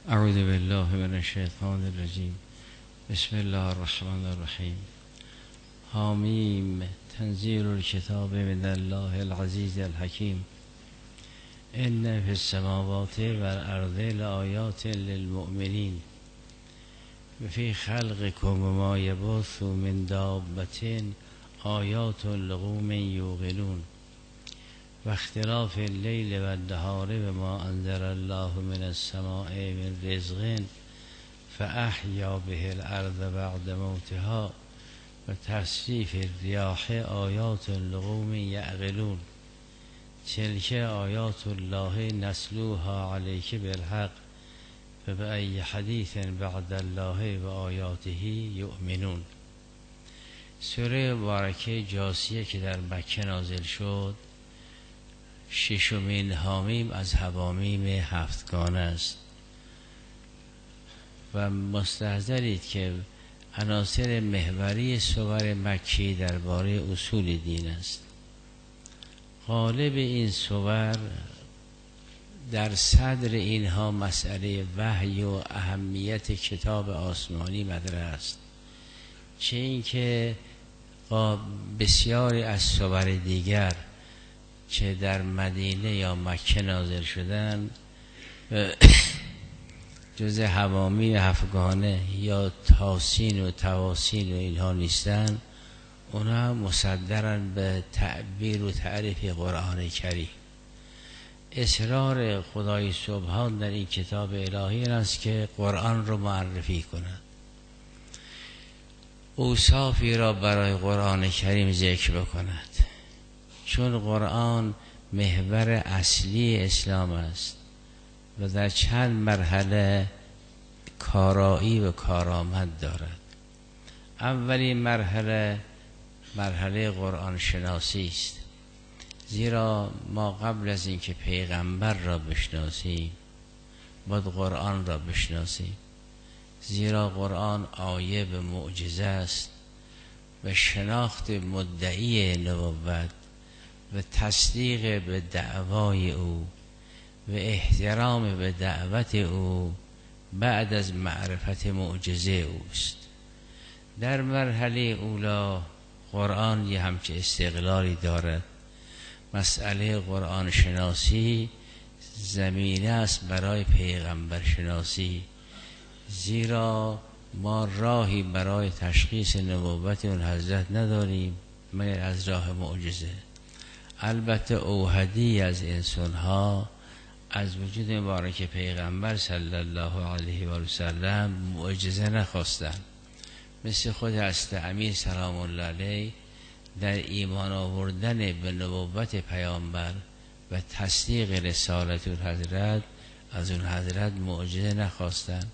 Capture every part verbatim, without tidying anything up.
اعوذ بالله من الشیطان الرجیم. بسم الله الرحمن الرحیم. حامیم. تنزیل الکتاب من الله العزیز الحکیم. ان فی السماوات والارض لآیات للمؤمنین و فی خلقکم ما یبث من دابة آیات لقوم یوقنون و اختلاف اللیل و النهار بما انزل الله من السماء من رزق فاحیا به الارض بعد موتها و تصریف الریاح آیات لقوم یعقلون. تلک آیات الله نتلوها علیک بالحق فبأی حدیث بعد الله و آیاته یؤمنون. سوره مبارکه جاثیه که در مکه نازل شد، ششمین حامیم از حوامیم هفتگانه است و مستحضرید که عناصر محوری سور مکی درباره اصول دین است. غالب این سور در صدر اینها مسئله وحی و اهمیت کتاب آسمانی مطرح است، چه اینکه بسیاری از سور دیگر چه در مدینه یا مکه نازل شدن جز حوامی هفتگانه یا تاسین و تواسین و اینها نیستن، اونا مصدرن به تعبیر و تعریف قرآن کریم. اصرار خدای سبحان در این کتاب الهی است که قرآن رو معرفی کند، اوصافی را برای قرآن کریم ذکر بکند، چون قرآن محور اصلی اسلام است و در چند مرحله کارایی و کارآمد دارد. اولین مرحله مرحله قرآن شناسی است، زیرا ما قبل از اینکه پیغمبر را بشناسیم باید قرآن را بشناسیم، زیرا قرآن آیه به معجزه است و شناخت مدعی نبوت و تصدیق به دعوای او و احترام به دعوت او بعد از معرفت معجزه اوست. در مرحله اولا قرآن یه همچه استقلالی دارد. مسئله قرآن شناسی زمینه است برای پیغمبر شناسی، زیرا ما راهی برای تشخیص نبوت اون حضرت نداریم مگر از راه معجزه. البته اوحدی از انسانها از وجود مبارک پیغمبر صلی الله علیه و سلم معجزه نخواستند، مثل خود حضرت امیر سلام الله علیه در ایمان آوردن به نبوت پیامبر و تصدیق رسالت حضرت از اون حضرت معجزه نخواستند،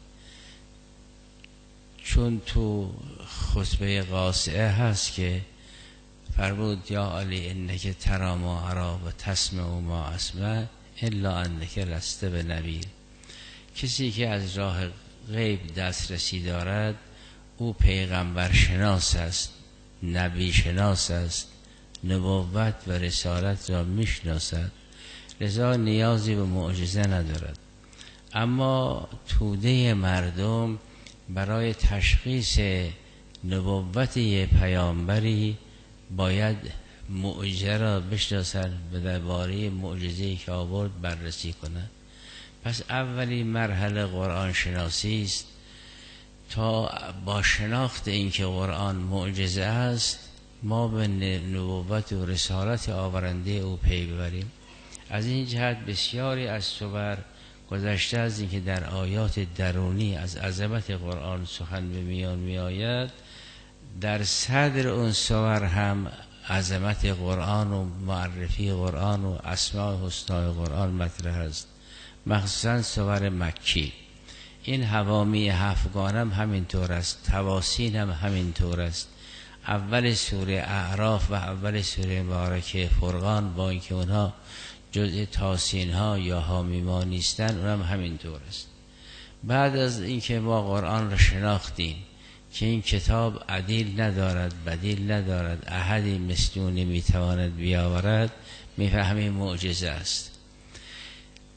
چون تو خطبه قاصعه هست که فرمود یا علی انک تری ما اری و تسمع ما اسمع الا انک لست بنبی. کسی که از راه غیب دسترسی دارد او پیغمبر شناس است، نبی شناس است، نبوت و رسالت را میشناسد، لذا نیازی به معجزه ندارد. اما توده مردم برای تشخیص نبوت یه پیامبری باید معجزه را بشناسند و درباره معجزه‌ای که آورد بررسی کنند. پس اولین مرحله قرآن شناسی است تا با شناخت اینکه قرآن معجزه است ما به نبوت و رسالت آورنده او پی ببریم. از این جهت بسیاری از سور گذشته از اینکه در آیات درونی از عظمت قرآن سخن به میان می آید، در صدر اون سور هم عظمت قرآن و معرفی قرآن و اسماء حسنای قرآن مطرح است، مخصوصا سور مکی. این حوامی هفتگانه هم همینطور است، تواسین هم همینطور است. اول سوره اعراف و اول سوره مبارکه فرقان با اینکه اونها جزء تاسین ها یا حامیما نیستن اونم همینطور است. بعد از اینکه ما قرآن را شناختیم که این کتاب عدیل ندارد، بدیل ندارد، احدی مثل او نمیتواند بیاورد، میفهمیم معجزه است.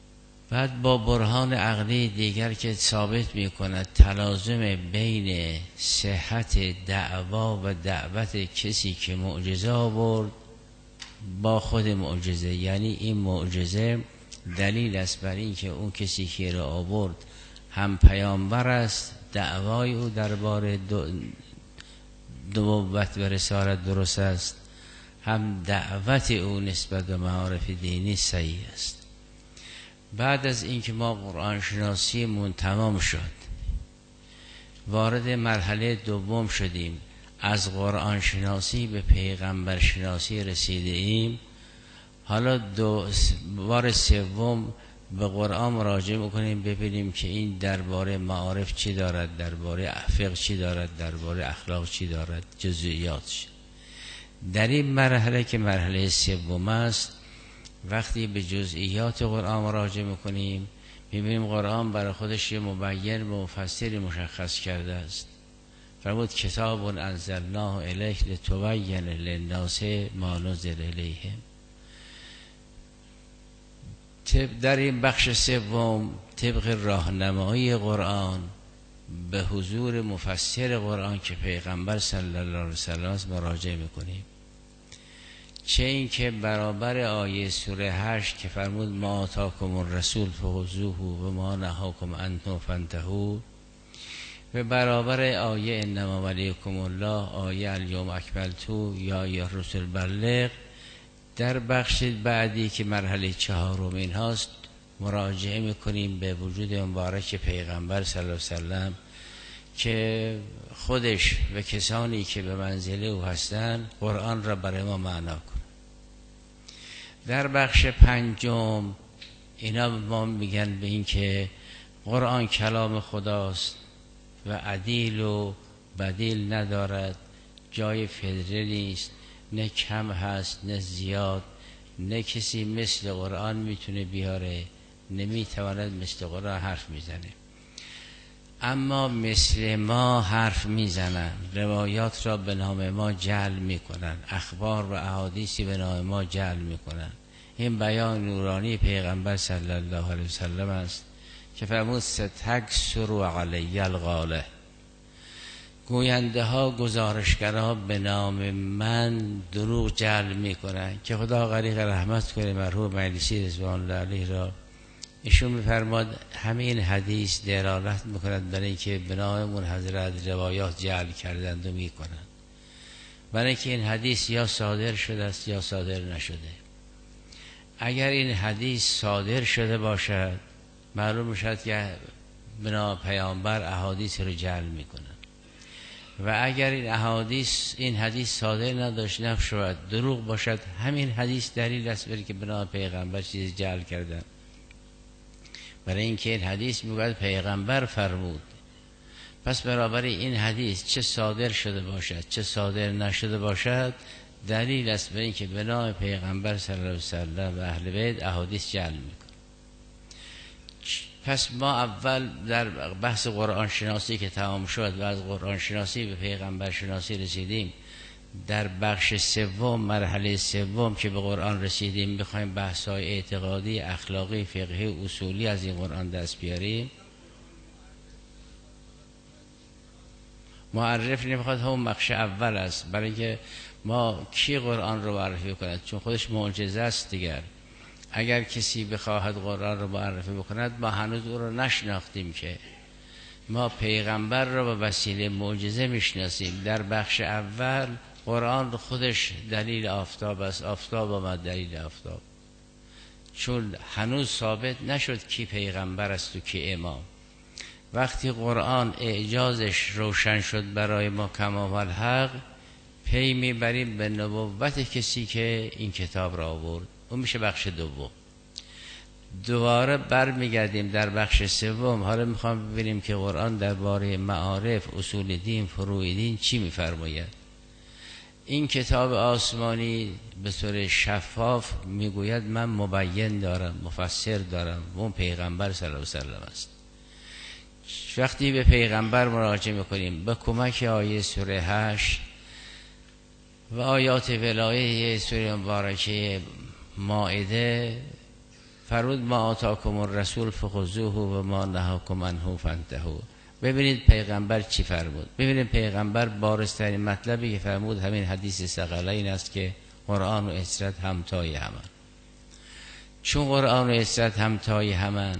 بعد با برهان عقلی دیگر که ثابت می کند تلازم بین صحت دعوا و دعوت کسی که معجزه آورد با خود معجزه، یعنی این معجزه دلیل است بر این که اون کسی که را آورد هم پیامبر است، دعوای او درباره نبوت و رسالت درست است، هم دعوت او نسبت به معارف دینی صحیح است. بعد از اینکه ما قرآن شناسیمون تمام شد، وارد مرحله دوم شدیم، از قرآن شناسی به پیغمبر شناسی رسیده ایم. حالا دو بار سوم به قرآن مراجعه میکنیم ببینیم که این درباره معارف چی دارد، درباره فقه چی دارد، درباره اخلاق چی دارد، جزئیاتش. در این مرحله که مرحله سوم است، وقتی به جزئیات قرآن مراجعه میکنیم میبینیم قرآن برای خودش یه مبین و مفسری مشخص کرده است. فرمود کتاب انزلناه الیک لتبین للناس ما نزل الیهم. در این بخش سوم طبق راهنمایی قرآن به حضور مفسر قرآن که پیغمبر صلی الله علیه وسلم مراجعه میکنیم. چه این که برابر آیه سوره هشت که فرمود ما آتاکم الرسول فخذوه و ما نهاکم عنه فانتهوا، و برابر آیه انما ولیکم الله، آیه الیوم اکملت یا یا رسول بلغ، در بخش بعدی که مرحله چهارم این هاست مراجعه میکنیم به وجود مبارک پیغمبر صلی الله علیه وسلم که خودش و کسانی که به منزله او هستند قرآن را برای ما معنا کن. در بخش پنجم اینا ما میگن به این که قرآن کلام خداست و عدیل و بدیل ندارد، جای فدره نیست، نه کم هست نه زیاد، نه کسی مثل قرآن میتونه بیاره، نمیتواند مثل قرآن حرف میزنه. اما مثل ما حرف میزنن، روایات را به نام ما جعل میکنن، اخبار و احادیثی به نام ما جعل میکنن. این بیان نورانی پیغمبر صلی الله علیه وسلم است که فرمود ستکثر علی القاله، گوینده ها گزارشگرها به نام من دروغ جعل میکنن. که خدا غریق رحمت کنه مرحوم مجلسی رضوان الله علیه را، ایشون میفرماد همه این حدیث دلالت میکند برای اینکه به نام حضرت روایات جعل کردند و میکنند، برای اینکه این حدیث یا صادر شده است یا صادر نشده. اگر این حدیث صادر شده باشد معلوم میشد که بنا پیامبر احادیث رو جعل میکنن، و اگر این احادیث این حدیث صادر نداشت نشود دروغ باشد، همین حدیث دلیل است برای که بنا پیغمبر چیز جعل کردن. برای اینکه این حدیث میگوید پیغمبر فرمود، پس برابر این حدیث چه صادر شده باشد چه صادر نشده باشد دلیل است برای اینکه بنا پیغمبر صلی الله علیه وسلم و اهل بیت احادیث جعل میکنه. پس ما اول در بحث قرآن شناسی که تمام شد و از قرآن شناسی به پیغمبر شناسی رسیدیم، در بخش سوم مرحله سوم که به قرآن رسیدیم میخوایم بحث‌های اعتقادی، اخلاقی، فقهی، اصولی از این قرآن دست بیاریم. معرف نمیخواد همون بخش اول است، برای اینکه ما کی قرآن رو معرفی کند، چون خودش معجزه است دیگر. اگر کسی بخواهد قرآن رو معرفی بکند ما هنوز او رو نشناختیم، که ما پیغمبر رو به وسیله معجزه میشناسیم. در بخش اول قرآن خودش دلیل آفتاب است، آفتاب آمد دلیل آفتاب، چون هنوز ثابت نشد کی پیغمبر است و کی امام. وقتی قرآن اعجازش روشن شد برای ما کما الحق، پی میبریم به نبوت کسی که این کتاب را آورد. اون میشه بخش دوم. دوباره برمیگردیم در بخش سوم. حالا میخوام ببینیم که قرآن درباره معارف، اصول دین، فروع دین چی میفرماید. این کتاب آسمانی به طور شفاف میگوید من مبین دارم، مفسر دارم، اون پیغمبر صلی الله علیه وسلم است. وقتی به پیغمبر مراجعه میکنیم به کمک آیه سوره هشت و آیات ولایه سوره مبارکه مائده، فرمود ما آتاکم الرسول فخذوه و ما نهاکم عنه فانتهوا. ببینید پیغمبر چی فرمود. ببینید پیغمبر بارزترین مطلبی که فرمود همین حدیث ثقلین است که قرآن و اسرت همتای همن. چون قرآن و اسرت همتای همن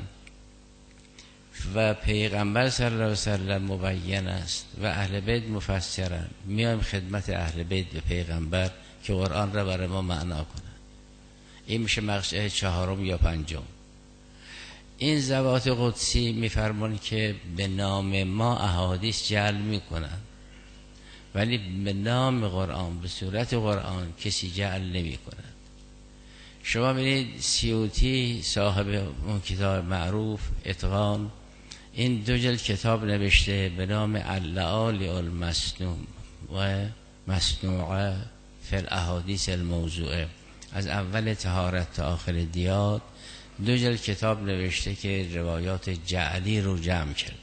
و پیغمبر صلی الله علیه و سلم مبین است و اهل بیت مفسرن، میایم خدمت اهل بیت به پیغمبر که قرآن را برای ما معنا کنن. این میشه مقطع چهارم یا پنجم. این ذوات قدسی میفرمان که به نام ما احادیث جعل میکنن، ولی به نام قرآن به صورت قرآن کسی جعل نمیکنن. شما ببینید سیوطی صاحب اون کتاب معروف اتقان، این دو جلد کتاب نوشته به نام اللآلی المصنوع و مصنوعه فی الاحادیث الموضوعه، از اول طهارت تا آخر دیات دو جلد کتاب نوشته که روایات جعلی رو جمع کرده.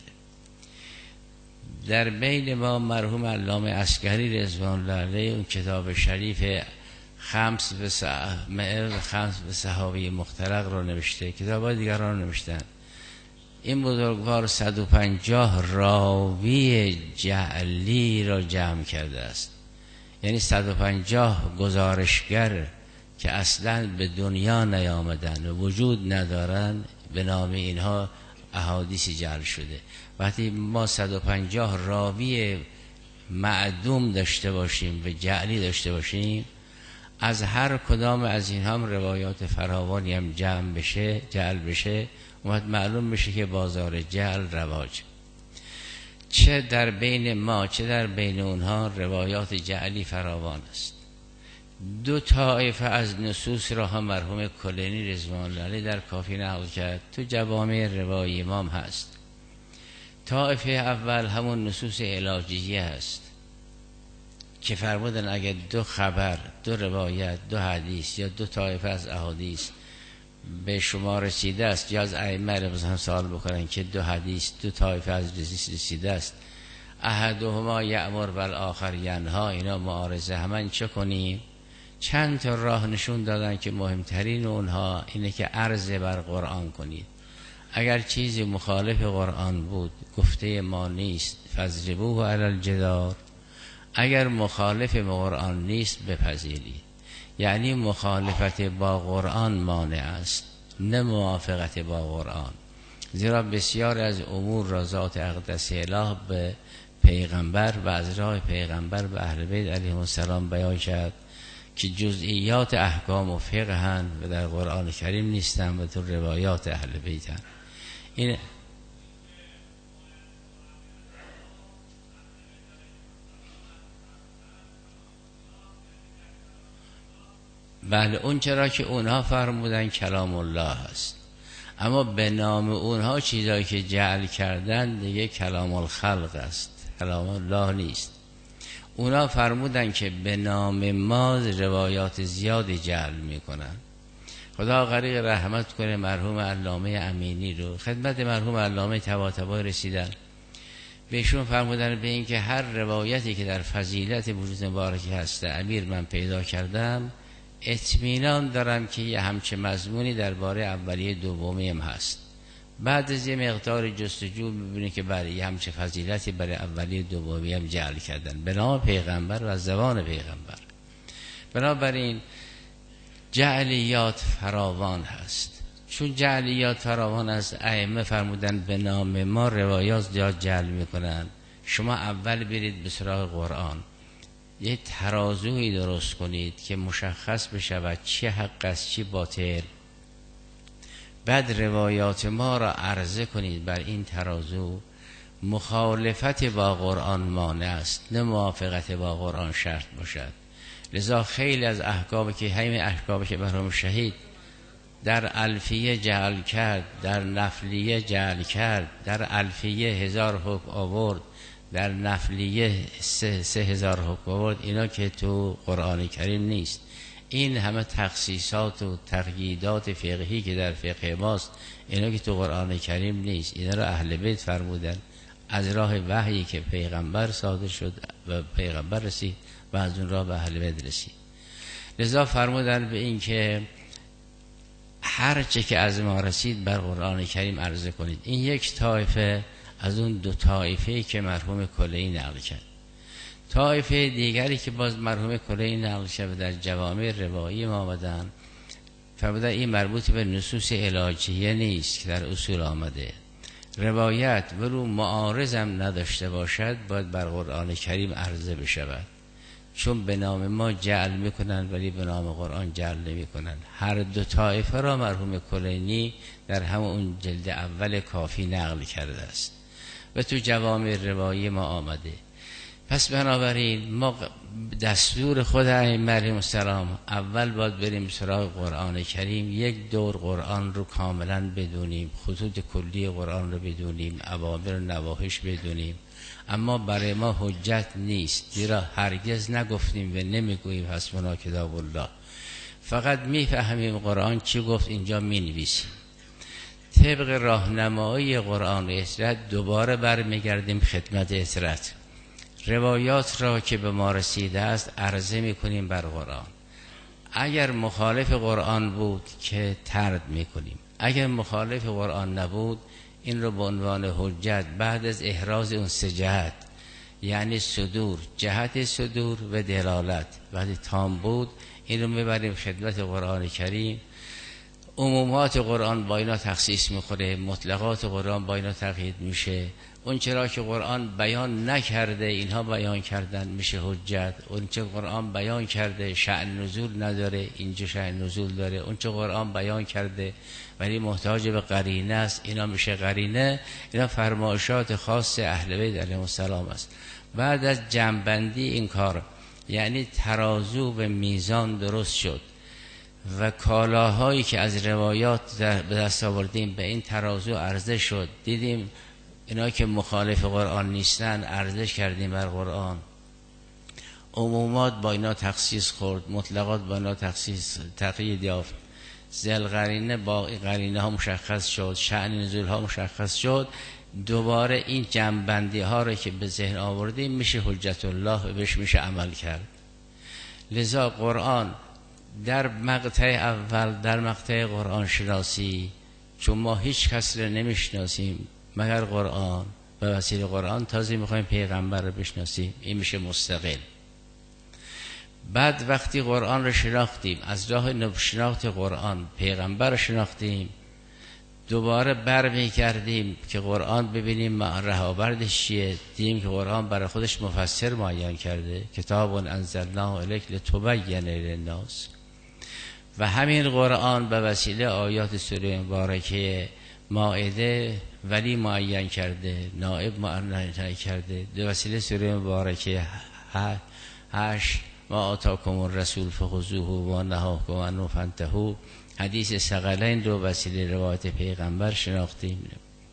در بین ما مرحوم علامه عسکری رضوان الله علیه اون کتاب شریف خمس به صحابه خمس به صحابه مخترق رو نوشته، کتاب‌های دیگر رو نوشتن. این بزرگوار صد و پنجاه راوی جعلی را جمع کرده است، یعنی صد و پنجاه گزارشگر که اصلا به دنیا نیامدن و وجود ندارن، به نام اینها احادیث جعل شده. وقتی ما صد و پنجاه راوی معدوم داشته باشیم و جعلی داشته باشیم، از هر کدام از این هم روایات فراوانی هم جمع بشه جعل بشه، وقت معلوم بشه که بازار جعل رواج، چه در بین ما چه در بین اونها روایات جعلی فراوان است. دو طایفه از نصوص را هم مرحوم کلینی رضوان الله علیه در کافی نقل کرد، تو جوامع روایی امام هست. طایفه اول همون نصوص علاجیه هست که فرمودن اگر دو خبر، دو روایت، دو حدیث یا دو طایفه از احادیث به شما رسیده است، یا از ائمه مثلا سوال بکنن که دو حدیث دو طایفه از حدیث رسیده است، احدهما یأمر و الاخر ینها، اینا معارضه همن، چه کنیم؟ چند تا راه نشون دادن که مهمترین اونها اینه که عرض بر قرآن کنید. اگر چیزی مخالف قرآن بود گفته ما نیست، فضربوه علی الجدار. اگر مخالف قرآن نیست بپذیرید. یعنی مخالفت با قرآن مانع است، نه موافقت با قرآن. زیرا بسیار از امور را ذات اقدس اله به پیغمبر و از راه پیغمبر به اهل بیت علیهم السلام بیان کرد که جزئیات احکام و فقه هن و در قرآن کریم نیستن و تو روایات اهل بیت هن. این بله، اون چرا که اونها فرمودن کلام الله هست، اما به نام اونها چیزایی که جعل کردن دیگه کلام الخلق است، کلام الله نیست. اونا فرمودن که به نام ما روایات زیادی جعل میکنن. خدا غریق رحمت کنه مرحوم علامه امینی رو. خدمت مرحوم علامه طباطبایی رسیدن، بهشون فرمودن به این که هر روایتی که در فضیلت وجود مبارکی هست امیر من پیدا کردم، اطمینان دارم که یه همچه مضمونی درباره اولیه دومی هم هست. بعد از یه مقدار جستجو می‌بینی که برای یه همچه فضیلتی برای اولیه دومی هم جعل کردن به نام پیغمبر و از زبان پیغمبر. بنابراین جعلیات فراوان هست. چون جعلیات فراوان است، ائمه فرمودن به نام ما روایات زیاد جعل میکنن. شما اول برید به سراغ قرآن، یه ترازوی درست کنید که مشخص بشود چی حق است چی باطل، بعد روایات ما را عرضه کنید بر این ترازو. مخالفت با قرآن مانع است، نه موافقت با قرآن شرط باشد. لذا خیلی از احکامی که همین احکامی که مرحوم شهید در الفیه جعل کرد، در نفلیه جعل کرد، در الفیه هزار حکم آورد، در نفلیه سه, سه هزار حکم آورد، اینا که تو قرآن کریم نیست. این همه تخصیصات و تقییدات فقهی که در فقه ماست، اینا که تو قرآن کریم نیست. اینا رو اهل بیت فرمودن از راه وحیی که پیغمبر صادر شد و پیغمبر رسید و از اون راه به اهل بیت رسید. لذا فرمودن به این که هر چه که از ما رسید بر قرآن کریم عرضه کنید. این یک طایفه از اون دو طایفه‌ای که مرحوم کلینی نقل کرد. طایفه دیگری که باز مرحوم کلینی نقل کرد و در جوامع روایی ما آمدن، فرمودن این مربوط به نصوص علاجیه نیست که در اصول آمده، روایت ولو معارضم نداشته باشد باید بر قرآن کریم عرضه بشود، چون به نام ما جعل میکنن ولی به نام قرآن جعل نمیکنن. هر دو طایفه را مرحوم کلینی در همون جلد اول کافی نقل کرده است و تو جوامع روایی ما آمده. پس بنابراین ما دستور خود ائمه علیهم السلام اول باید بریم سراغ قرآن کریم، یک دور قرآن رو کاملا بدونیم، خطوط کلی قرآن رو بدونیم، اوامر و نواهیش بدونیم. اما برای ما حجت نیست، زیرا هرگز نگفتیم و نمیگوییم حسبنا کتاب الله، فقط میفهمیم قرآن چی گفت اینجا مینویسیم. طبق راهنمایی قرآن و اطرت دوباره برمیگردیم خدمت اطرت، روایات را که به ما رسیده است عرضه میکنیم بر قرآن. اگر مخالف قرآن بود که ترد میکنیم، اگر مخالف قرآن نبود این رو به عنوان حجت بعد از احراز اون سه جهت، یعنی صدور، جهت صدور و دلالت، وقتی تام بود این رو میبریم خدمت قرآن کریم. عمومات قرآن با اینا تخصیص میخوره، مطلقات قرآن با اینا تقیید میشه. اون چرا که قرآن بیان نکرده اینها بیان کردن میشه حجت. اون چه قرآن بیان کرده شأن نزول نداره اینجا شأن نزول داره. اون چه قرآن بیان کرده ولی محتاج به قرینه است اینا میشه قرینه. اینا فرمایشات خاص اهل بیت علیهم السلام است. بعد از جمع‌بندی این کار، یعنی ترازو و میزان درست شد و کالاهایی که از روایات به دست آوردیم به این ترازو عرضه شد، دیدیم اینا که مخالف قرآن نیستن ارزش کردیم بر قرآن، عمومات با اینا تخصیص خورد، مطلقات با اینا تخصیص تقیید یافت، ذل قرینه با قرینه ها مشخص شد، شأن نزول ها مشخص شد. دوباره این جمع‌بندی ها رو که به ذهن آوردیم میشه حجت الله و بهش میشه عمل کرد. لذا قرآن در مقطع اول، در مقطع قرآن شناسی، چون ما هیچ کس رو نمیشناسیم مگر قرآن، به وسیله قرآن تازه میخوایم پیغمبر رو بشناسیم، این میشه مستقل. بعد وقتی قرآن رو شناختیم، از راه شناخت قرآن پیغمبر رو شناختیم، دوباره بر میکردیم که قرآن ببینیم رهاوردش چیه. دیدیم که قرآن برای خودش مفسر معین کرده، کتاب انزلناه الیک لتبین للناس، و همین قرآن به وسیله آیات سوره مبارکه مائده ولی معین کرده، نائب معین کرده، به وسیله سوره مبارکه هشت ما آتاکم الرسول فخذوه و نهاکم عنه فانتهوا، حدیث ثقلین رو وسیله روایت پیغمبر شناختیم.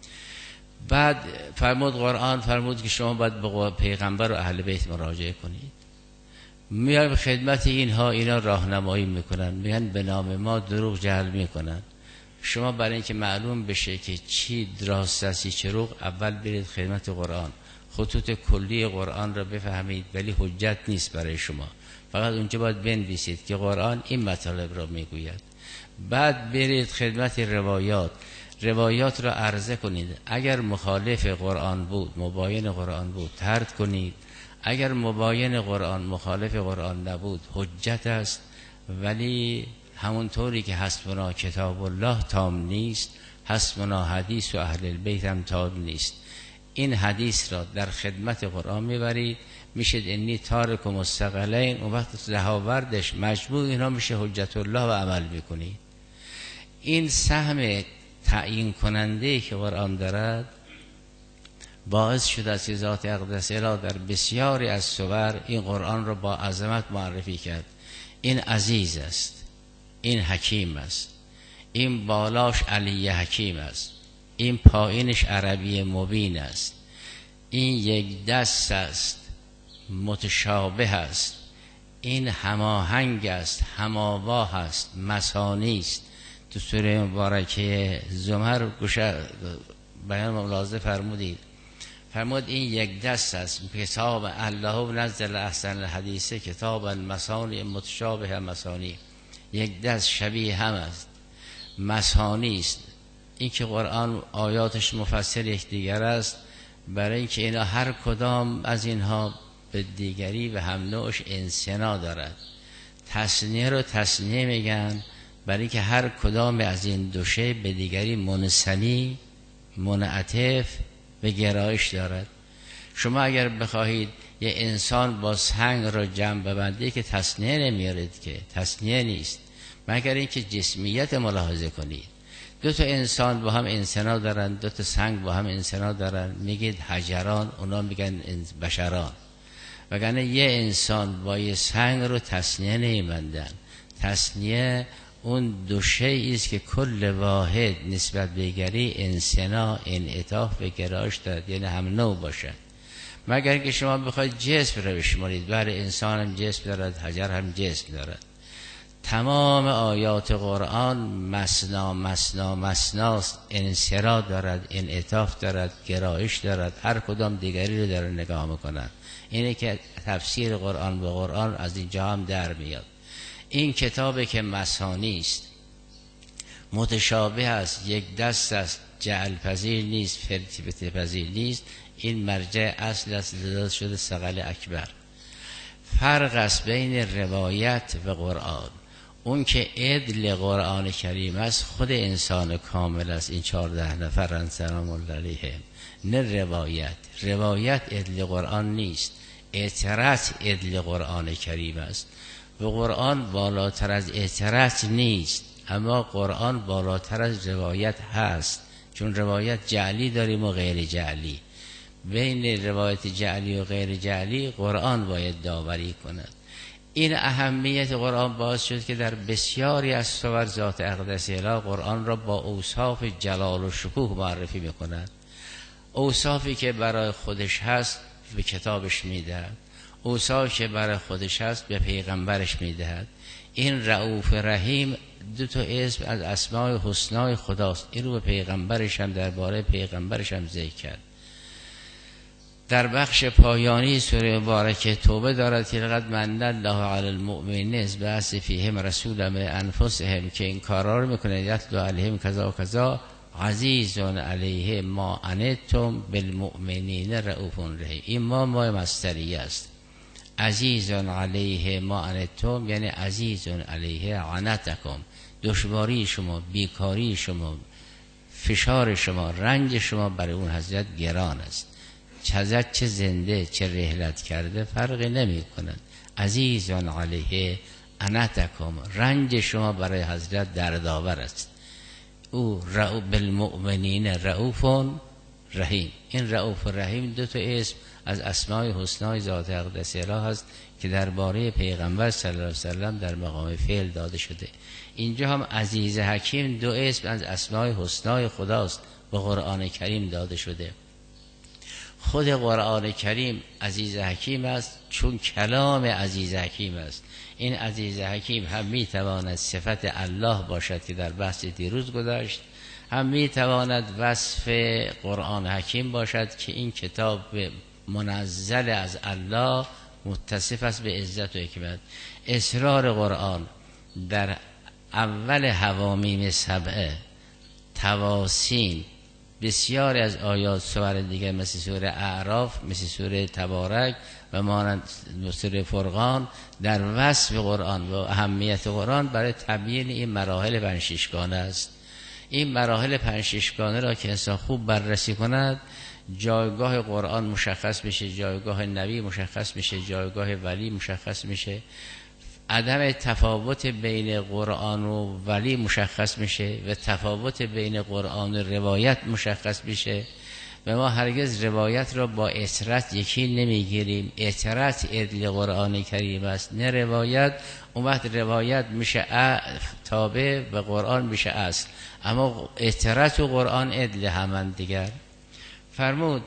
بعد فرمود قرآن فرمود که شما باید به پیغمبر و اهل بیت مراجعه کنید. میایم خدمت اینها، اینا راهنمایی میکنن، میگن به نام ما دروغ جعل میکنن. شما برای اینکه معلوم بشه که چی راست است چی دروغ، اول برید خدمت قرآن، خطوط کلی قرآن را بفهمید، ولی حجت نیست برای شما، فقط اونجا باید بنویسید که قرآن این مطالب را میگوید. بعد برید خدمت روایات، روایات را عرضه کنید، اگر مخالف قرآن بود مباین قرآن بود طرد کنید، اگر مباین قرآن مخالف قرآن نبود حجت است. ولی همونطوری که حسبنا کتاب الله تام نیست، حسبنا حدیث و اهل البیت هم تام نیست. این حدیث را در خدمت قرآن میبرید، میشه انی تارک و مستقلین، اون وقت رهاوردش مجموع اینا میشه حجت الله و عمل میکنید. این سهم تعیین کننده که قرآن دارد باعث شده است که ذات اقدس اله در بسیاری از سور این قرآن را با عظمت معرفی کرد. این عزیز است، این حکیم است، این بالاش علی حکیم است، این پایینش عربی مبین است، این یک دست است، متشابه است، این هماهنگ است، هماواه است، مثانی است. تو سوره مبارکه زمر گوشه بیان ملاحظه فرمودید، فرمود این یک دست است، کتاب الله نزل احسن الحدیث کتاب مثانی متشابه مثانی، یک دست شبیه هم است. مسانی است. این که قرآن آیاتش مفصل یکدیگر است، برای اینکه اینا هر کدام از اینها به دیگری و هم نوعش انسنا دارد. تصنیه رو تصنیه میگن برای اینکه هر کدام از این دو شی به دیگری منثنی، منعطف و گرایش دارد. شما اگر بخواهید یه انسان با سنگ رو جمع ببندید که تصنیه نمیارید، که تصنیه نیست، مگر اینکه جسمیت ملاحظه کنید. دو تا انسان با هم انسنا دارن، دو تا سنگ با هم انسنا دارن، میگید حجران، اونا میگن بشران. وگرنه یه انسان با یه سنگ رو تصنیه نمیبندن. تصنیه اون دو شیئی است که کل واحد نسبت به دیگری انسنا، انعطاف و گرایش دارد، یعنی هم نوع باشد. مگر که شما بخواید جسم رو بشمارید، برای انسان هم جسم دارد، حجر هم جسم دارد. تمام آیات قرآن مسنا مسنا مسناست، انصرا دارد، انعطاف دارد، گرایش دارد، هر کدام دیگری رو داره نگاه میکنن. اینه که تفسیر قرآن به قرآن از اینجا هم در میاد. این کتابی که مسانی است، متشابه است، یک دست است، جعل پذیر نیست، فرتیبت پذیر نیست، این مرجع اصل است، لذا شده ثقل اکبر. فرق است بین روایت و قرآن. اون که عدل قرآن کریم است خود انسان کامل است، این چهارده نفرن سلام الله علیهم، نه روایت. روایت عدل قرآن نیست، اعتراض عدل قرآن کریم است. و قرآن بالاتر از اعتراض نیست، اما قرآن بالاتر از روایت هست، چون روایت جعلی داریم و غیر جعلی. بین روایت جعلی و غیر جعلی قرآن باید داوری کند. این اهمیت قرآن باعث شد که در بسیاری از صور ذات اقدس الهی قرآن را با اوصاف جلال و شکوه معرفی میکند. اوصافی که برای خودش هست به کتابش میدهد، اوصافی که برای خودش هست به پیغمبرش میدهد. این رؤوف رحیم دو تا اسم از اسماء حسنای خداست. این رو به پیغمبرش هم درباره پیغمبرش هم ذکر کرد. در بخش پایانی سوره مبارکه توبه دارد که لقد من الله علی المؤمنین اذ بعث فیهم رسولا من انفسهم، که این کارا رو میکنه، یتلو علیهم کذا و کذا، عزیز علیه ما عنتم بالمؤمنین رؤوف رحیم. این ما ما مصدریه است. عزیز علیه ما عنتم یعنی عزیز علیه عنتکم، دشواری شما، بیکاری شما، فشار شما، رنج شما برای اون حضرت گران است. حضرت چه زنده چه رحلت کرده فرقی نمی کند. عزیز علیه عنتکم، رنج شما برای حضرت دردآور است. او رؤوف بالمؤمنین رؤوف رحیم. این رؤوف رحیم دو تا اسم از اسماء حسنای ذات اقدس الهی است که درباره پیغمبر صلی الله علیه و سلم در مقام فعل داده شده. اینجا هم عزیز حکیم دو اسم از اسماء حسنای خداست به قرآن کریم داده شده. خود قرآن کریم عزیز حکیم است چون کلام عزیز حکیم است. این عزیز حکیم هم میتواند صفت الله باشد که در بحث دیروز گذاشت، هم میتواند وصف قرآن حکیم باشد که این کتاب منزل از الله متصف است به عزت و حکمت. اصرار قرآن در اول حوامیم سبعه، تواسین، بسیاری از آیات سور دیگه مثل سوره اعراف، مثل سوره تبارک و مانند سوره فرقان در وصف قرآن و اهمیت قرآن برای تبیین این مراحل پنج ششگانه است. این مراحل پنج ششگانه را که انسان خوب بررسی کند، جایگاه قرآن مشخص میشه، جایگاه نبی مشخص میشه، جایگاه ولی مشخص میشه، عدم تفاوت بین قرآن و ولی مشخص میشه و تفاوت بین قرآن و روایت مشخص میشه. و ما هرگز روایت را با اثرت یکی نمیگیریم. اثرت عدل قرآن کریم است نه روایت. اون وقت روایت میشه تابع و قرآن میشه اصل، اما اثرت و قرآن عدل همان دیگر. فرمود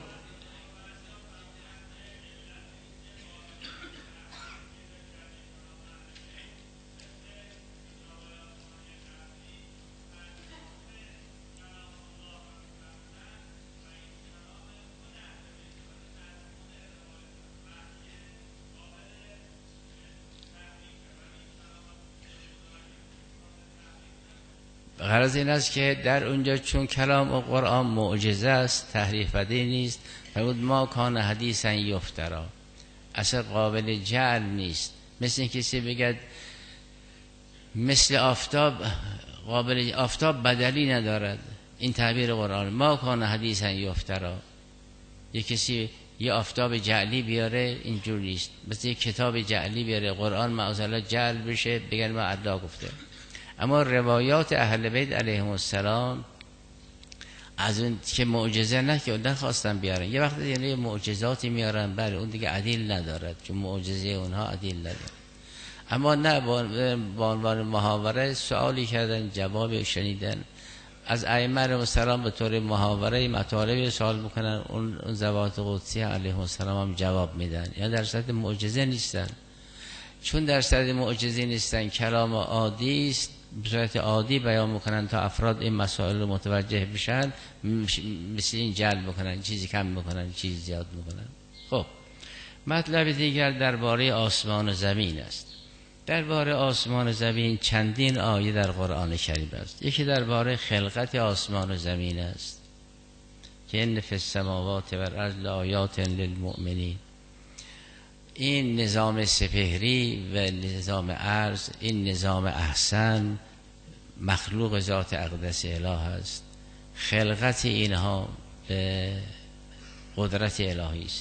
غرض این است که در اونجا چون کلام و قرآن معجزه است، تحریف پذیر نیست، فرمود ما کان حدیثا یفترا، اصلا قابل جعل نیست. مثل این کسی بگد مثل آفتاب، قابل آفتاب بدلی ندارد، این تعبیر قرآن. ما کان حدیثا یفترا، یک کسی یه آفتاب جعلی بیاره اینجور نیست، مثل یک کتاب جعلی بیاره قرآن معاذالله جعل بشه بگن ما الله گفته. اما روایات اهل بیت علیهم السلام از اون که معجزه نه که نخواستن بیارن، یه وقت یعنی معجزاتی میارن، بله اون دیگه عدیل ندارد چون معجزه اونها عدیل ندارد. اما نه با عنوان محاوره سوالی کردن، جوابی شنیدن از ائمه علیهم السلام به طور محاوره مطالب سوال میکنن، اون ذوات قدسی علیهم السلام هم جواب میدن، یا در صورت معجزه نیستن. چون در صورت معجزه نیستن، کلام عادی است، به صورت عادی بیان میکنن تا افراد این مسائل رو متوجه بشن، مثل این جلب میکنن، چیزی کم میکنن، چیزی زیاد میکنن. خب مطلب دیگر درباره آسمان و زمین است. درباره آسمان و زمین چندین آیه در قرآن کریم است. یکی درباره خلقت آسمان و زمین است که ان فی السماوات والارض لآیات للمؤمنین. این نظام سپهری و نظام ارض، این نظام احسن مخلوق ذات اقدس اله است. خلقت اینها به قدرت الهی است.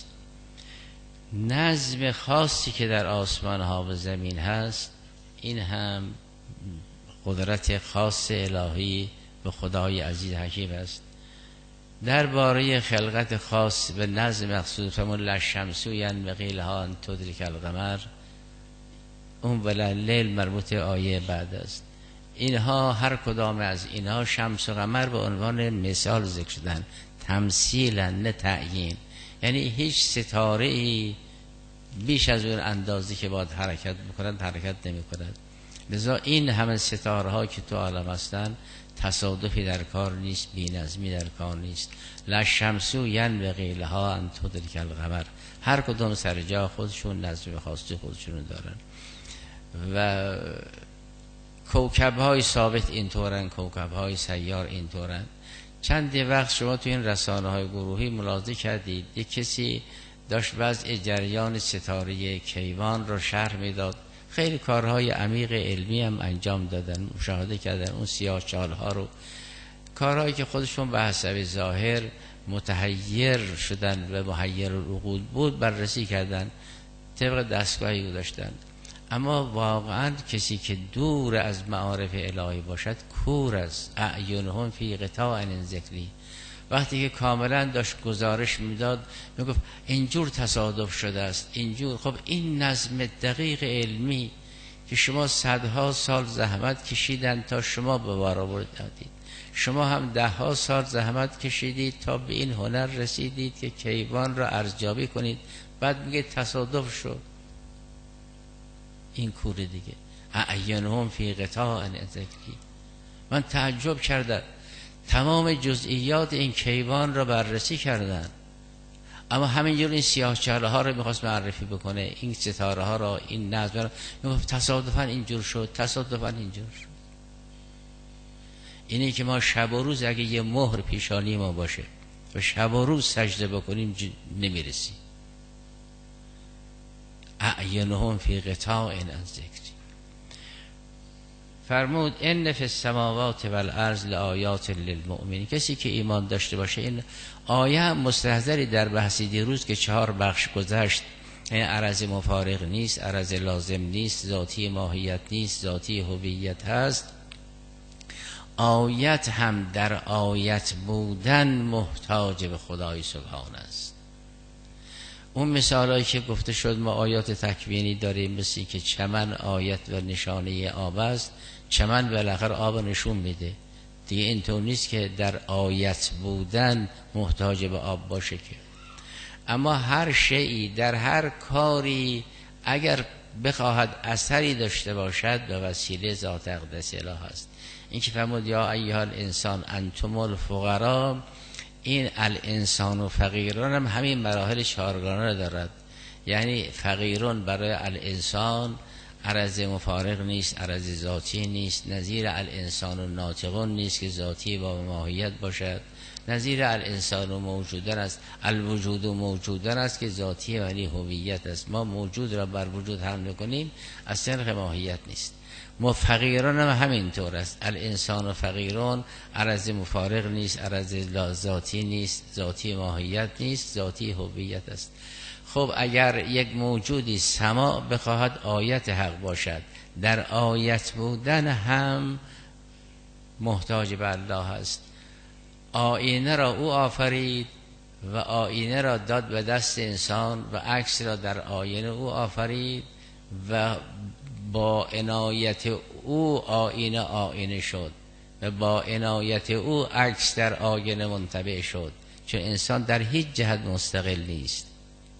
نظم خاصی که در آسمان ها و زمین هست، این هم قدرت خاص الهی به خدای عزیز حکیم است. درباره خلقت خاص و نظم مخصوص فرمود للشمس ینبغی لها ان تدرک القمر، اون وللیل مربوط آیه بعد است. اینها هر کدام از اینها شمس و قمر به عنوان مثال ذکر شدن، تمثیلا نه تعیین، یعنی هیچ ستاره ای بیش از اون اندازی که باید حرکت بکنند حرکت نمی کند. لذا این همه ستاره ها که تو عالم هستن تصادفی در کار نیست، بی نظمی در کار نیست. للشمس ینبغی لها ان تدرک القمر، هر کدوم سر جا خودشون نظم خاصی خودشون دارن. و کوکب های ثابت اینطورن، کوکب های سیار اینطورن. چند وقت شما تو این رسانه های گروهی ملاحظه کردید یک کسی داشت وضع جریان ستاره کیوان رو شرح میداد، خیلی کارهای عمیق علمی هم انجام دادن، مشاهده کردن اون سیاه چال ها رو، کارهایی که خودشون به حسب ظاهر متحیر شدن و محیر العقول بود بررسی کردن، طبق دستگاهی داشتن. اما واقعا کسی که دور از معارف الهی باشد کور است. اعینهم فی غطاء عن ذکری، وقتی که کاملا داشت گزارش میداد میگفت اینجور تصادف شده است، اینجور. خب این نظم دقیق علمی که شما صدها سال زحمت کشیدن تا شما به بار آوردید، شما هم ده ها سال زحمت کشیدید تا به این هنر رسیدید که کیوان را ارزیابی کنید، بعد میگه تصادف شد. این کوره دیگه. اعینهم فی غطاء عن ذکری. من تعجب کردم، تمام جزئیات این کیوان را بررسی کردن، اما همینجور این سیاه چاله ها رو میخواست معرفی بکنه، این ستاره ها را، این نظم را، میگفت تصادفاً اینجور شد، تصادفاً اینجور شد. اینه که ما شب و روز اگه یه مهر پیشانی ما باشه و شب و روز سجده بکنیم نمیرسی. اعینهم فی غطاء عن ذکری. فرمود ان فی السماوات والارض لآیات للمؤمنین. کسی که ایمان داشته باشه، این آیه هم مستحضری در بحثی دیروز که چهار بخش گذشت، این عرض مفارق نیست، عرض لازم نیست، ذاتی ماهیت نیست، ذاتی هویت هست. آیت هم در آیت بودن محتاج به خدای سبحان است. اون مثالایی که گفته شد ما آیات تکوینی داریم، مثل که چمن آیت و نشانه آب است، چمن بالاخره آب نشون میده دیگه، اینطور نیست که در آیت بودن محتاج به آب باشه که. اما هر شیئی در هر کاری اگر بخواهد اثری داشته باشد به وسیله ذات اقدس اله است. این که فرمود یا ایها الانسان انتم الفقراء، این الانسان و فقیران هم همین مراحل چهارگانه دارد. یعنی فقیرون برای الانسان عرض مفارق نیست، عرض ذاتی نیست، نظیر الانسان و ناطقون نیست که ذاتی با ماهیت باشد، نظیر الانسان و موجودن است، الوجود و موجودن است که ذاتی ولی هویت است. ما موجود را بر وجود حمل کنیم از طریق ماهیت نیست. فقیران هم همینطور است، الانسان و فقیرون عرض مفارق نیست، عرض ذاتی نیست، ذاتی ماهیت نیست، ذاتی هویت است. خب اگر یک موجودی سما بخواهد آیت حق باشد، در آیت بودن هم محتاج به الله است. آینه را او آفرید و آینه را داد به دست انسان و عکس را در آینه او آفرید و با عنایت او آینه آینه شد و با عنایت او عکس در آینه منطبع شد، چون انسان در هیچ جهت مستقل نیست.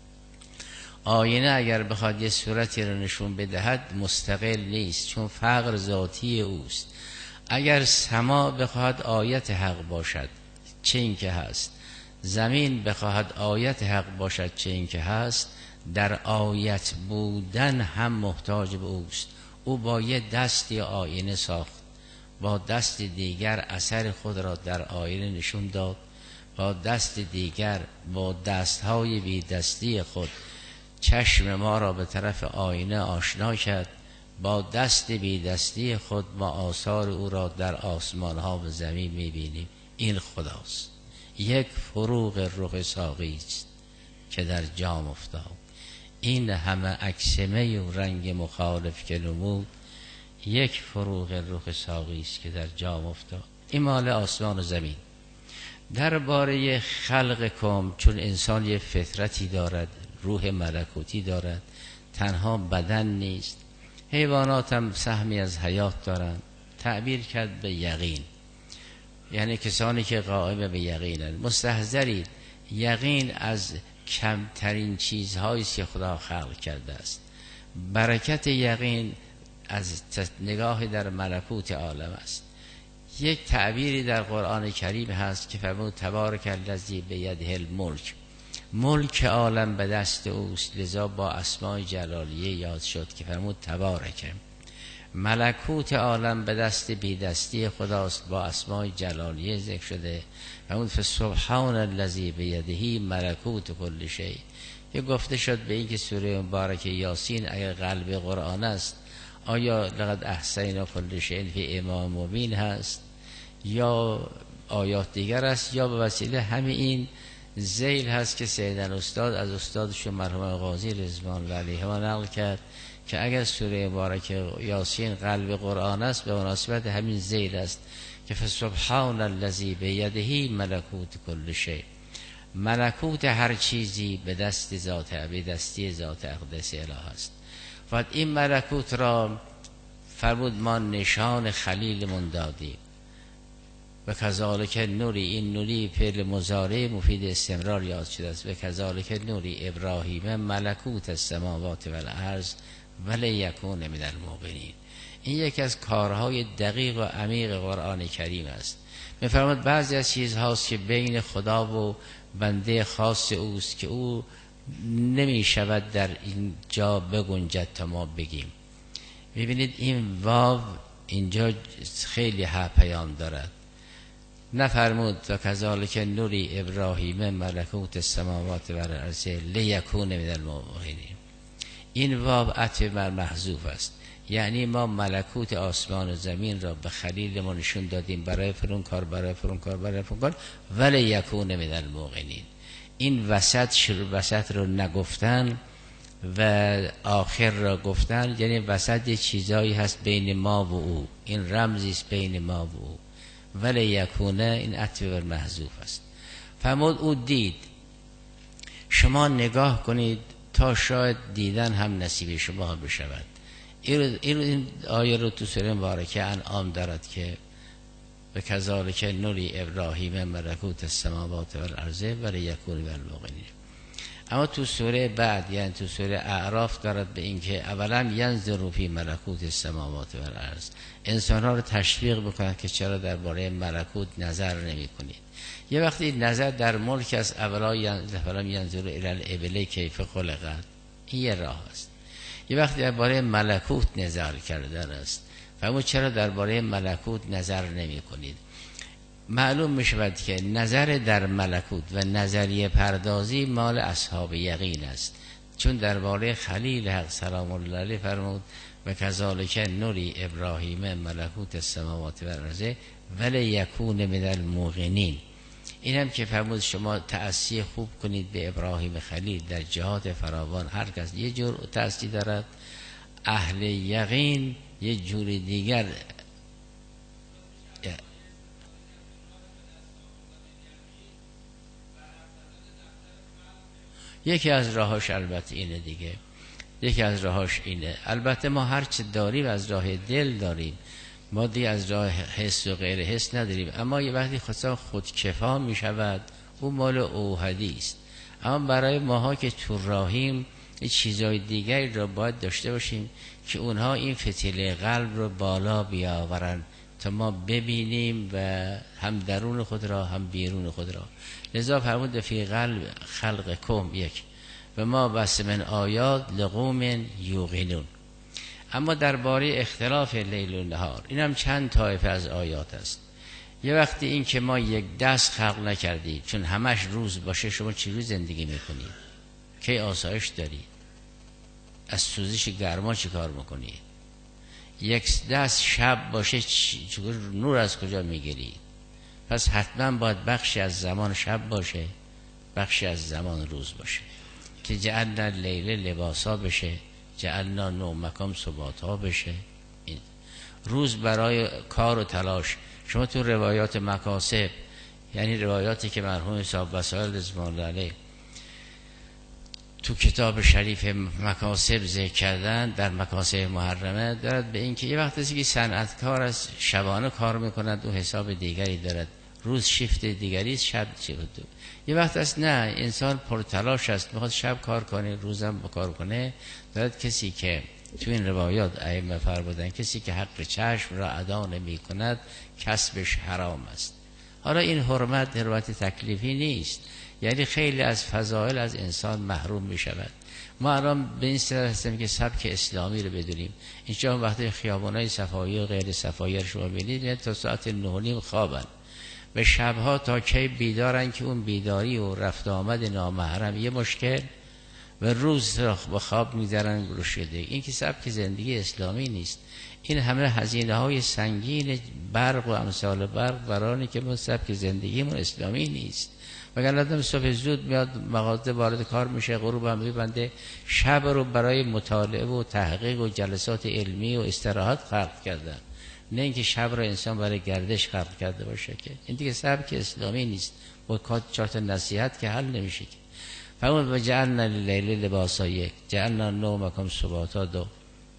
آینه اگر بخواد یه صورتی رو نشون بدهد مستقل نیست، چون فقر ذاتی اوست. اگر سما بخواهد آیت حق باشد چه این که هست، زمین بخواهد آیت حق باشد چه این که هست، در آیت بودن هم محتاج به اوست. او با یه دستی آینه ساخت، با دست دیگر اثر خود را در آینه نشون داد، با دست دیگر با دستهای بی دستی خود چشم ما را به طرف آینه آشنا کرد، با دست بی دستی خود ما آثار او را در آسمان ها و زمین میبینیم. این خداست. یک فروغ رخ ساقی است که در جام افتاد. این همه اکسمه و رنگ مخالف که نمود، یک فروغ رخ ساقی است که در جام افتاد. این مال آسمان و زمین. درباره خلق کم، چون انسان یه فطرتی دارد، روح ملکوتی دارد، تنها بدن نیست، حیوانات هم سهمی از حیات دارند، تعبیر کرد به یقین، یعنی کسانی که قائم به یقینند. مستحضرید یقین از کمترین چیزهایی که خدا خلق کرده است. برکت یقین از نگاه در ملکوت عالم است. یک تعبیری در قرآن کریم هست که فرمود تبارک الذی بیده الملک، ملک عالم به دست اوست، لذا با اسماء جلالیه یاد شد که فرمود تبارک. ملکوت عالم به دست بی دستی خداست، با اسماء جلالیه ذکر شده. فرمود فسبحان الذی بیده ملکوت کل شیء. یه گفته شد به این که سوره مبارک یاسین اگر قلب قرآن است، آیا لقد احصینا کل شیء فی امام مبین هست یا آیات دیگر است، یا به وسیله همین این ذیل هست که سیدن استاد از استادشون مرحوم قاضی رضوان الله علیه ما نقل کرد که اگر سوره مبارک یاسین قلب قرآن است، به مناسبت همین ذیل است که فسبحان الذی بیده ملکوت کل شیء. ملکوت هر چیزی به دست ذات به دستی ذات اقدس اله است. و این ملکوت را فرمود ما نشان خلیلمون دادیم و کذالک نوری. این نوری فعل مضارع مفید استمرار یاد شده است. و کذالک نوری ابراهیم ملکوت السماوات و الارض ولیکون من الموقنین. این یکی از کارهای دقیق و عمیق قرآن کریم است. می‌فرماید بعضی از چیزهاست که بین خدا و بنده خاص اوست که او نمی شود در این جا بگنجد تا ما بگیم. ببینید این واو اینجا خیلی ها پیام دارد. نفرمود و کذالک نوری ابراهیم ملکوت السماوات و الارض لیکون من الموقنین. این واو عطف بر محذوف است، یعنی ما ملکوت آسمان و زمین را به خلیلمون نشون دادیم برای فرون کار برای فرون کار برای فرون کار ولی یکون من الموقنین. این وسط شروع وسط رو نگفتن و آخر را گفتن، یعنی وسط یه چیزایی هست بین ما و او، این رمزی است بین ما و او. ولی یکونه این عطف بر محذوف است. فرمود او دید. شما نگاه کنید تا شاید دیدن هم نصیب شما بشود. این, این آیه رو تو سوره مبارکه انعام دارد که و کذالک نوری ابراهیم ملکوت السماوات و الارض ولی یکون من الموقنین. اما تو سوره بعد یعنی تو سوره اعراف دارد به این که اولا ینظروا فی ملکوت السماوات و الارض، انسان ها رو تشویق بکنند که چرا درباره ملکوت نظر نمی کنید. یه وقتی نظر در ملک است، اولا ینظروا الی الابل کیف خلقت، این یه راه است. یه وقتی درباره ملکوت نظر کردن است. فرمود چرا درباره ملکوت نظر نمی کنید؟ معلوم می شود که نظر در ملکوت و نظریه پردازی مال اصحاب یقین است، چون درباره خلیل حق سلام الله علیه فرمود و کذالک نوری ابراهیم ملکوت السماوات و الارض ولی یکون من الموقنین. این هم که فرمود شما تأسی خوب کنید به ابراهیم خلیل در جهات فراوان. هر کس یه جور تأسی دارد، اهل یقین یه جور دیگر. یکی از راهاش البته اینه دیگه، یکی از راهاش اینه. البته ما هر چه داریم از راه دل داریم، ما دیگه از راه حس و غیر حس نداریم. اما یه وقتی خودسان خودکفا می شود اون مال اوحدی است. اما برای ماها که تو راهیم یه چیزای دیگری را باید داشته باشیم که اونها این فتیله قلب رو بالا بیاورن تا ما ببینیم و هم درون خود را هم بیرون خود را. لذا فرمود فی قلب خلق کم یک و ما بس من آیات لقوم یوقنون. اما درباره اختلاف لیل و نهار این هم چند طایفه از آیات است. یه وقتی این که ما یک دست خلق نکردیم، چون همش روز باشه شما چجوری زندگی میکنید؟ کی آسایش دارید؟ از سوزش گرما چی کار میکنید؟ یک دست شب باشه چجور نور از کجا میگیرید؟ پس حتما باید بخشی از زمان شب باشه، بخشی از زمان روز باشه که جعلنا لیل لباسا بشه، جعلنا نومکم سباتا بشه. این روز برای کار و تلاش. شما تو روایات مکاسب، یعنی روایاتی که مرحوم صاحب وسائل رضوان الله علیه تو کتاب شریف مکاسب ذکر کردن، در مکاسب محرمه دارد به این که یه وقت که صنعتکار از شبانه کار میکند و حساب دیگری دارد، روز شیفت دیگری، شب چی بود. یه وقت است نه، انسان پرتلاش است میخواد شب کار کنه روزم کار کنه. دارد کسی که تو این روایات ائمه فرمودن کسی که حق چشم را ادا نمی کند کسبش حرام است. حالا این حرمت حرمت تکلیفی نیست، یعنی خیلی از فضائل از انسان محروم می شود. ما الان به این صورت هستیم که سبک اسلامی رو بدونیم. اینجا وقتی خیابانای صفایی و غیر صفایی رو شما ببینید تا ساعت نه و نیم خوابن و شبها تا کی بیدارن که اون بیداری و رفت آمد نامحرم یه مشکل، و روز را به خواب می‌دارن گروه شده. این که سبک زندگی اسلامی نیست. این همه هزینه های سنگین برق و امثال برق برانی که ما سبک زندگیمون اسلامی نیست. وگرنه آدم صبح زود میاد مغازه وارد کار میشه، غروب هم میبنده، شب رو برای مطالعه و تحقیق و جلسات علمی و استراحت خلق کردن، نه اینکه شب رو انسان برای گردش خلق کرده باشه. که این دیگه سبک اسلامی نیست. با چهار تا نصیحت که حل نمیشه. که فرمود و جعلنا اللیل لباسا یک، جعلنا نومکم سباتا دو.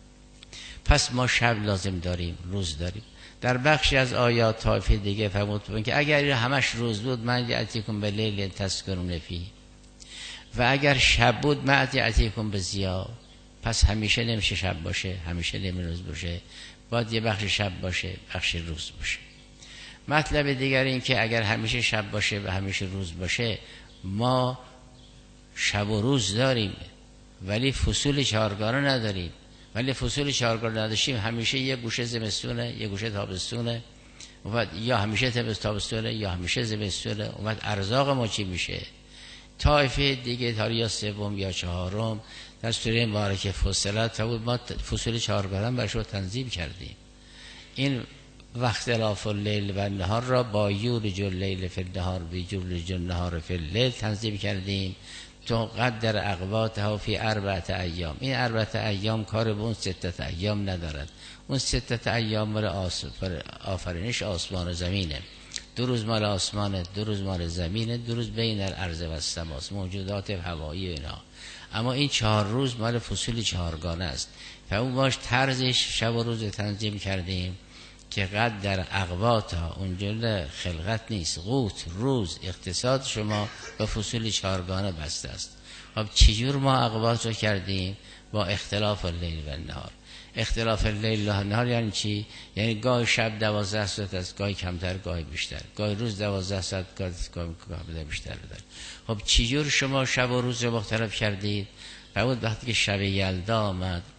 پس ما شب لازم داریم، روز داریم. در بخشی از آیات طایفه دیگه فرمود که اگر همش روز بود من یأتیکم باللیل تسکنون فیه، و اگر شب بود من یأتیکم بضیا. پس همیشه نمیشه شب باشه، همیشه نمی روز باشه، باید یه بخش شب باشه بخش روز باشه. مطلب دیگر این که اگر همیشه شب باشه و همیشه روز باشه، ما شب و روز داریم ولی فصول چهارگانه نداریم. ولی فصول چهارگانه نداشتیم همیشه یه گوشه زمستونه یه گوشه تابستونه، و یا همیشه تابستونه یا همیشه زمستونه. و بعد ارزاق ما چی میشه؟ طایفه دیگه تا یا سوم یا چهارم در سوره مبارکه فصلت بود، ما فصول چهارگانه برش رو تنظیم کردیم. این وقت اختلاف اللیل و النهار را با یولج اللیل فی النهار و یولج النهار فی اللیل تنظیم کردیم تو قدر اقواتها فی اربعه ایام. این اربعه ایام کار به اون ستت ایام ندارد. اون ستت ایام مال آفرینش آسمان و زمینه. دو روز مال آسمانه، دو روز مال زمینه، دو روز بین الارض و السماء، موجودات هوایی اینا. اما این چهار روز مال فصول چهارگانه است. و اون باش طرزش شب و روز تنظیم کردیم که قدر اقواتها اونجا خلقت نیست، قوت روز اقتصاد شما به فصول چهارگانه بسته است. خب چجور ما اقوات رو کردیم؟ با اختلاف اللیل و النهار. اختلاف اللیل و النهار یعنی چی؟ یعنی گاهی شب دوازده ساعت است، گاهی کمتر گاهی بیشتر، گاهی روز دوازده ساعت گاهی بیشتر داره. خب چجور شما شب و روز رو مختلف کردید؟ فرمود وقتی که شب یلدا آمد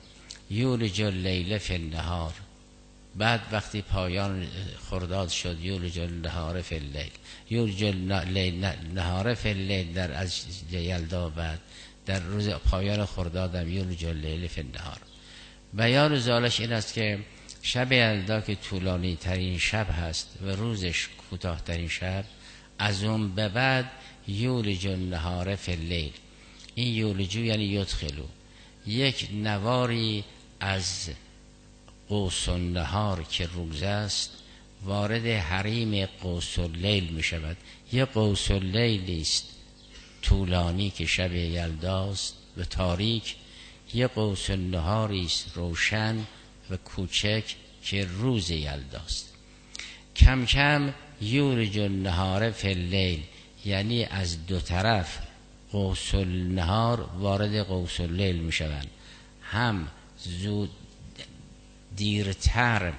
یولج اللیل فی النهار. بعد وقتی پایان خرداد شد یولج النهار فی اللیل، یولج النهار فی اللیل در از یلدا، بعد در روز پایان خرداد هم یولج اللیل فی النهار. بیان زالش این است که شب یلدا که طولانی ترین شب هست و روزش کوتاه ترین شب، از اون به بعد یولج النهار فی اللیل. این یولجو یعنی یدخلو، یک نواری از قوس النهار که روز است وارد حریم قوس اللیل می شود. یه قوس اللیل است طولانی که شب یلداست و تاریک، یه قوس النهاری است روشن و کوچک که روز یلداست. کم کم یولج النهار فی اللیل، یعنی از دو طرف قوس النهار وارد قوس اللیل می شوند. هم زود دیرتر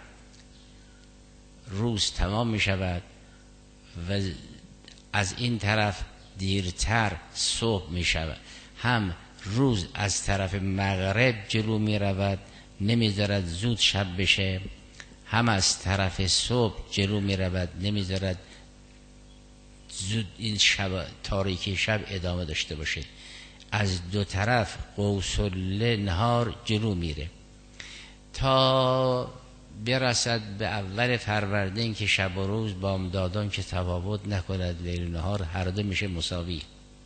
روز تمام می شود و از این طرف دیرتر صبح می شود. هم روز از طرف مغرب جلو می رود، نمی دارد زود شب بشه، هم از طرف صبح جلو می رود، نمی دارد زود این شب تاریکی شب ادامه داشته باشه. از دو طرف قوس النهار جلو میره تا برسد به اول فروردین که شب و روز بامدادان که تفاوت نکند، لیل و نهار هر دو میشه مساوی.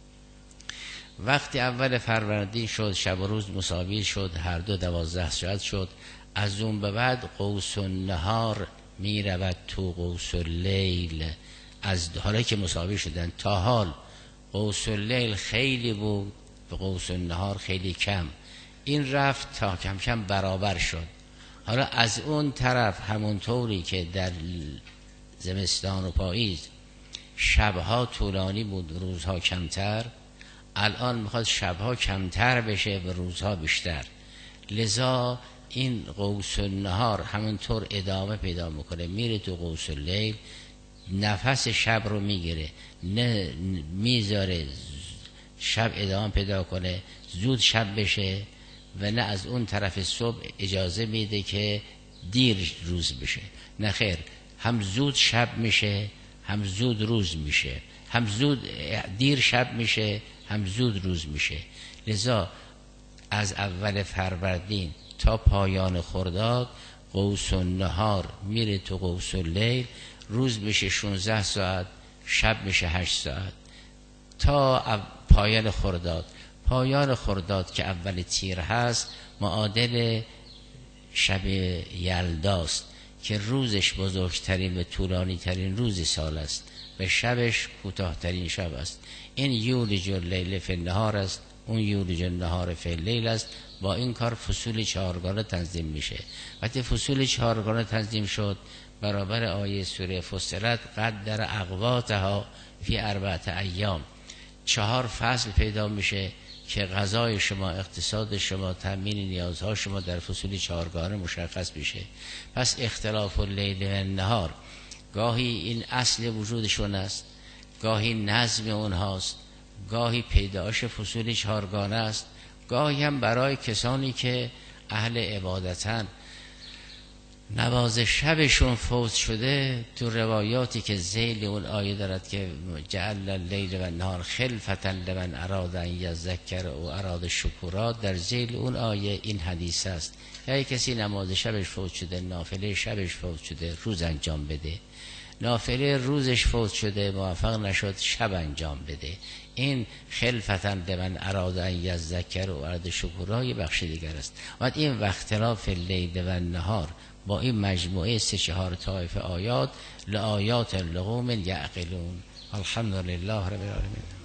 وقتی اول فروردین شد شب و روز مساوی شد، هر دو دوازده ساعت شد، از اون به بعد قوس النهار میرود تو قوس اللیل. از حالا که مساوی شدن، تا حال قوس اللیل خیلی بود و قوس النهار خیلی کم، این رفت تا کم کم برابر شد. حالا از اون طرف همونطوری که در زمستان و پاییز شبها طولانی بود روزها کمتر، الان میخواد شبها کمتر بشه و روزها بیشتر، لذا این قوس النهار همونطور ادامه پیدا میکنه، میره تو قوس اللیل، نفس شب رو میگیره، نه میذاره شب ادامه پیدا کنه زود شب بشه و نه از اون طرف صبح اجازه میده که دیر روز بشه. نه خیر، هم زود شب میشه هم زود روز میشه، هم زود دیر شب میشه هم زود روز میشه. لذا از اول فروردین تا پایان خرداد قوس النهار میره تو قوس اللیل، روز میشه شانزده ساعت، شب میشه هشت ساعت تا پایان خرداد. پایان خرداد که اول تیر هست معادل شب یلداست که روزش بزرگترین و طولانی ترین روز سال است و شبش کوتاه ترین شب است. این یولج اللیل فی النهار است، اون یولج النهار فی اللیل است. با این کار فصول چهارگانه تنظیم میشه. وقتی فصول چهارگانه تنظیم شد برابر آیه سوره فصلت قدر اقواتها فی اربعة ایام، چهار فصل پیدا میشه که غذای شما، اقتصاد شما، تامین نیازها شما در فصول چهارگانه مشخص میشه. پس اختلاف اللیل و النهار گاهی این اصل وجودشون است، گاهی نظم اونهاست، گاهی پیدایش فصول چهارگانه است، گاهی هم برای کسانی که اهل عبادتن نماز شبشون فوت شده. تو روایاتی که ذیل اون آیه دارد که جعل اللیل و النهار خلفة لمن اراد ان یذکر و اراد شکورا، در ذیل اون آیه این حدیث است. یا کسی نماز شبش فوت شده، نافله شبش فوت شده، روز انجام بده. نافله روزش فوت شده، موفق نشد، شب انجام بده. این خلفة لمن اراد ان یذکر و اراد شکورا یه بخش دیگر است. و این اختلاف اللیل و النهار با این مجموعه سه چهار طایف آیات لآیات لقوم یعقلون. الحمدلله رب العالمین.